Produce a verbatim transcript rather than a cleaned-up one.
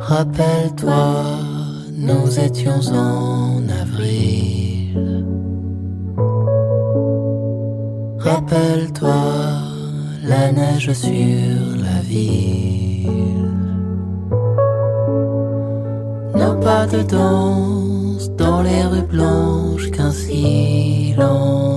Rappelle-toi, nous étions en avril. Rappelle-toi, la neige sur la ville. Nos pas de danse dans les rues blanches qu'un silence